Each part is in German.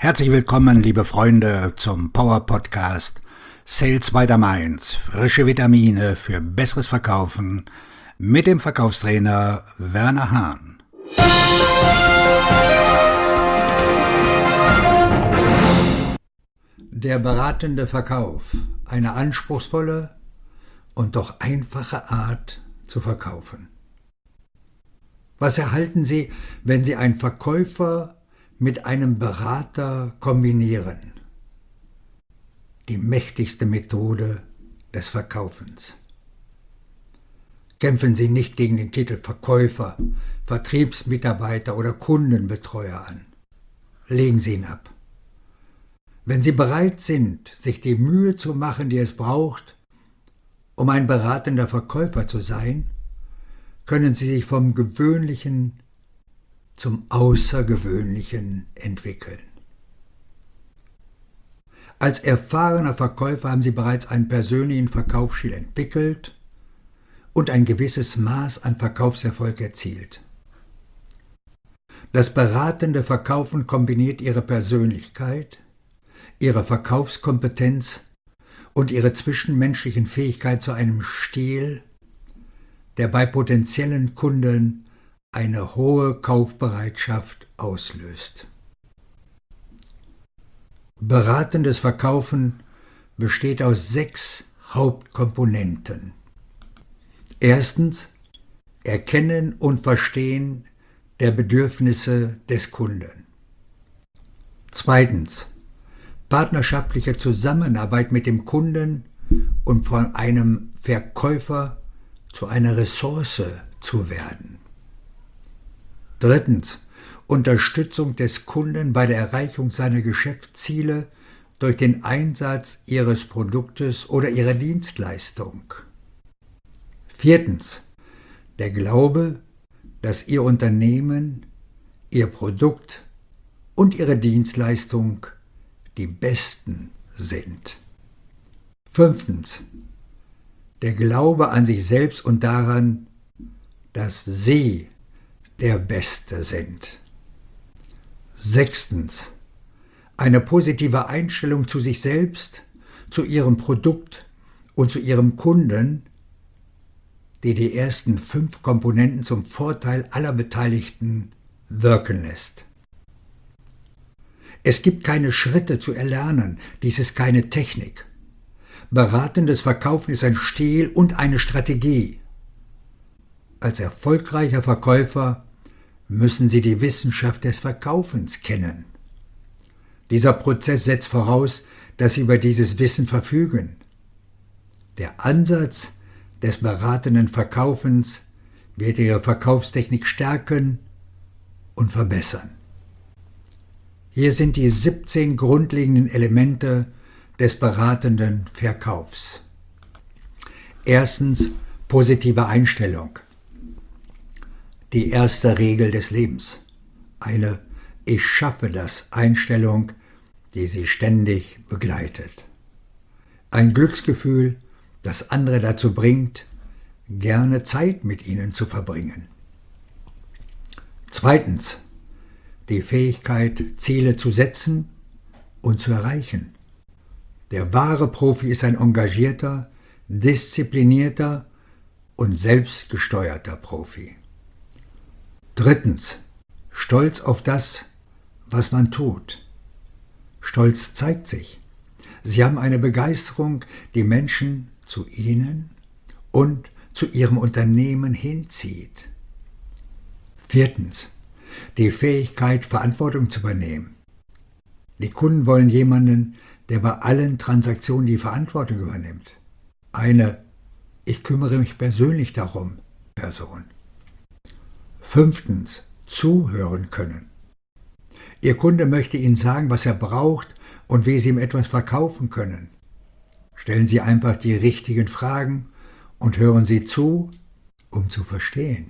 Herzlich willkommen, liebe Freunde, zum Power Podcast Sales by the Mainz. Frische Vitamine für besseres Verkaufen mit dem Verkaufstrainer Werner Hahn. Der beratende Verkauf, eine anspruchsvolle und doch einfache Art zu verkaufen. Was erhalten Sie, wenn Sie einen Verkäufer mit einem Berater kombinieren? Die mächtigste Methode des Verkaufens. Kämpfen Sie nicht gegen den Titel Verkäufer, Vertriebsmitarbeiter oder Kundenbetreuer an. Legen Sie ihn ab. Wenn Sie bereit sind, sich die Mühe zu machen, die es braucht, um ein beratender Verkäufer zu sein, können Sie sich vom Gewöhnlichen zum Außergewöhnlichen entwickeln. Als erfahrener Verkäufer haben Sie bereits einen persönlichen Verkaufsstil entwickelt und ein gewisses Maß an Verkaufserfolg erzielt. Das beratende Verkaufen kombiniert Ihre Persönlichkeit, Ihre Verkaufskompetenz und Ihre zwischenmenschlichen Fähigkeit zu einem Stil, der bei potenziellen Kunden eine hohe Kaufbereitschaft auslöst. Beratendes Verkaufen besteht aus 6 Hauptkomponenten. Erstens, Erkennen und Verstehen der Bedürfnisse des Kunden. Zweitens, partnerschaftliche Zusammenarbeit mit dem Kunden und von einem Verkäufer zu einer Ressource zu werden. Drittens, Unterstützung des Kunden bei der Erreichung seiner Geschäftsziele durch den Einsatz Ihres Produktes oder Ihrer Dienstleistung. Viertens, der Glaube, dass Ihr Unternehmen, Ihr Produkt und Ihre Dienstleistung die besten sind. Fünftens, der Glaube an sich selbst und daran, dass Sie der Beste sind. Sechstens, eine positive Einstellung zu sich selbst, zu Ihrem Produkt und zu Ihrem Kunden, die die ersten 5 Komponenten zum Vorteil aller Beteiligten wirken lässt. Es gibt keine Schritte zu erlernen, dies ist keine Technik. Beratendes Verkaufen ist ein Stil und eine Strategie. Als erfolgreicher Verkäufer müssen Sie die Wissenschaft des Verkaufens kennen. Dieser Prozess setzt voraus, dass Sie über dieses Wissen verfügen. Der Ansatz des beratenden Verkaufens wird Ihre Verkaufstechnik stärken und verbessern. Hier sind die 17 grundlegenden Elemente des beratenden Verkaufs. Erstens, positive Einstellung. Die erste Regel des Lebens. Eine Ich schaffe das Einstellung, die Sie ständig begleitet. Ein Glücksgefühl, das andere dazu bringt, gerne Zeit mit Ihnen zu verbringen. Zweitens, die Fähigkeit, Ziele zu setzen und zu erreichen. Der wahre Profi ist ein engagierter, disziplinierter und selbstgesteuerter Profi. Drittens, Stolz auf das, was man tut. Stolz zeigt sich. Sie haben eine Begeisterung, die Menschen zu Ihnen und zu Ihrem Unternehmen hinzieht. Viertens, die Fähigkeit, Verantwortung zu übernehmen. Die Kunden wollen jemanden, der bei allen Transaktionen die Verantwortung übernimmt. Eine Ich kümmere mich persönlich darum Person. Fünftens, zuhören können. Ihr Kunde möchte Ihnen sagen, was er braucht und wie Sie ihm etwas verkaufen können. Stellen Sie einfach die richtigen Fragen und hören Sie zu, um zu verstehen.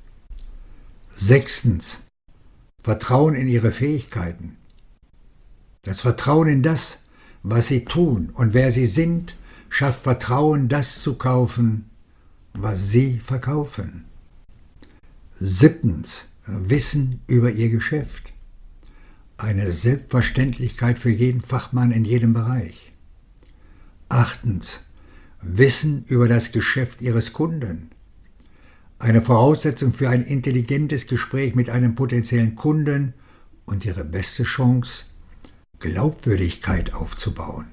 Sechstens, Vertrauen in Ihre Fähigkeiten. Das Vertrauen in das, was Sie tun und wer Sie sind, schafft Vertrauen, das zu kaufen, was Sie verkaufen. Siebtens, Wissen über Ihr Geschäft. Eine Selbstverständlichkeit für jeden Fachmann in jedem Bereich. 8. Wissen über das Geschäft Ihres Kunden. Eine Voraussetzung für ein intelligentes Gespräch mit einem potenziellen Kunden und Ihre beste Chance, Glaubwürdigkeit aufzubauen.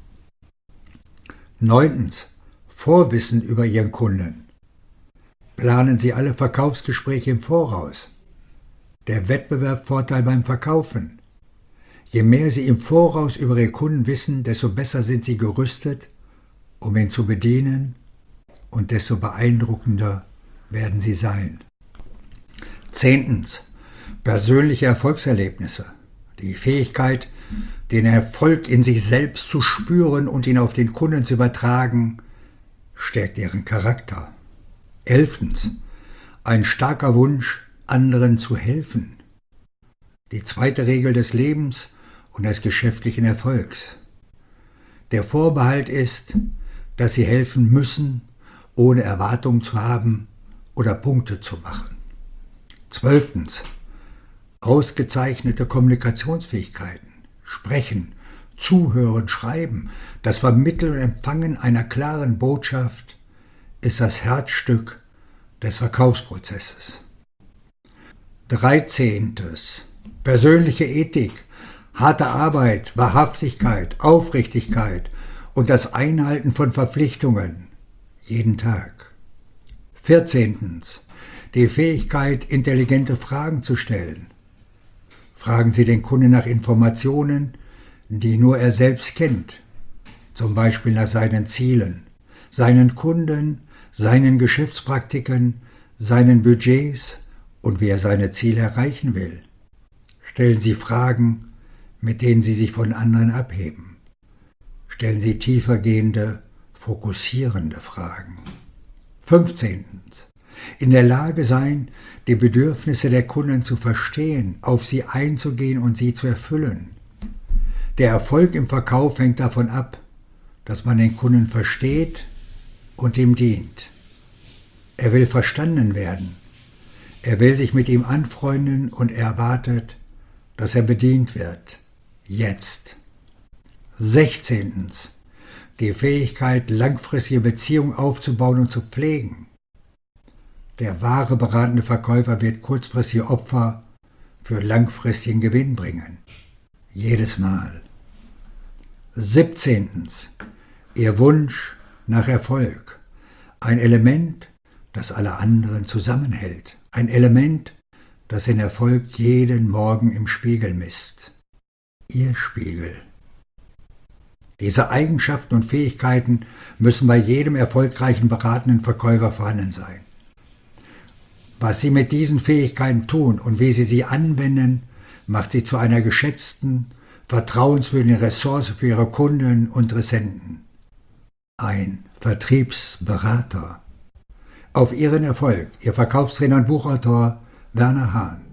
9. Vorwissen über Ihren Kunden. Planen Sie alle Verkaufsgespräche im Voraus. Der Wettbewerbsvorteil beim Verkaufen. Je mehr Sie im Voraus über Ihre Kunden wissen, desto besser sind Sie gerüstet, um ihn zu bedienen, und desto beeindruckender werden Sie sein. 10. Persönliche Erfolgserlebnisse. Die Fähigkeit, den Erfolg in sich selbst zu spüren und ihn auf den Kunden zu übertragen, stärkt Ihren Charakter. 11. Ein starker Wunsch, anderen zu helfen. Die zweite Regel des Lebens und des geschäftlichen Erfolgs. Der Vorbehalt ist, dass Sie helfen müssen, ohne Erwartungen zu haben oder Punkte zu machen. 12. Ausgezeichnete Kommunikationsfähigkeiten. Sprechen, Zuhören, Schreiben, das Vermitteln und Empfangen einer klaren Botschaft ist das Herzstück des Verkaufsprozesses. 13. Persönliche Ethik, harte Arbeit, Wahrhaftigkeit, Aufrichtigkeit und das Einhalten von Verpflichtungen jeden Tag. 14. Die Fähigkeit, intelligente Fragen zu stellen. Fragen Sie den Kunden nach Informationen, die nur er selbst kennt, zum Beispiel nach seinen Zielen, seinen Kunden, seinen Geschäftspraktiken, seinen Budgets und wie er seine Ziele erreichen will. Stellen Sie Fragen, mit denen Sie sich von anderen abheben. Stellen Sie tiefergehende, fokussierende Fragen. 15. In der Lage sein, die Bedürfnisse der Kunden zu verstehen, auf sie einzugehen und sie zu erfüllen. Der Erfolg im Verkauf hängt davon ab, dass man den Kunden versteht und ihm dient. Er will verstanden werden. Er will sich mit ihm anfreunden und er erwartet, dass er bedient wird. Jetzt. 16. Die Fähigkeit, langfristige Beziehungen aufzubauen und zu pflegen. Der wahre beratende Verkäufer wird kurzfristige Opfer für langfristigen Gewinn bringen. Jedes Mal. 17. Ihr Wunsch nach Erfolg. Ein Element, das alle anderen zusammenhält. Ein Element, das den Erfolg jeden Morgen im Spiegel misst. Ihr Spiegel. Diese Eigenschaften und Fähigkeiten müssen bei jedem erfolgreichen beratenden Verkäufer vorhanden sein. Was Sie mit diesen Fähigkeiten tun und wie Sie sie anwenden, macht Sie zu einer geschätzten, vertrauenswürdigen Ressource für Ihre Kunden und Interessenten. Ein Vertriebsberater. Auf Ihren Erfolg, Ihr Verkaufstrainer und Buchautor Werner Hahn.